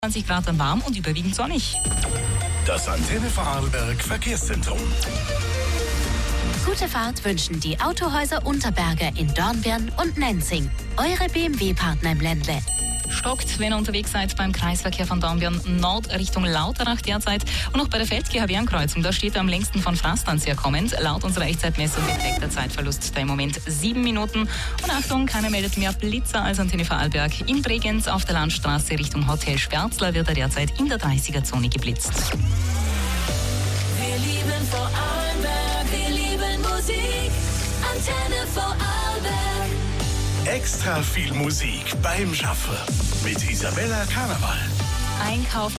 20 Grad dann warm und überwiegend sonnig. Das Antenne Vorarlberg Verkehrszentrum. Gute Fahrt wünschen die Autohäuser Unterberger in Dornbirn und Nenzing. Eure BMW-Partner im Ländle. Stockt, wenn ihr unterwegs seid beim Kreisverkehr von Dornbirn Nord Richtung Lauterach derzeit. Und auch bei der Feldgeher-Wehrenkreuzung, da steht er am längsten von Frastanz her kommend. Laut unserer Echtzeitmessung beträgt der Zeitverlust da im Moment 7 Minuten. Und Achtung, keiner meldet mehr Blitzer als Antenne Vorarlberg. In Bregenz auf der Landstraße Richtung Hotel Schwärzler wird er derzeit in der 30er-Zone geblitzt. Wir lieben Vorarlberg, wir lieben Musik. Antenne Vorarlberg. Extra viel Musik beim Schaffen mit Isabella Karneval. Einkauf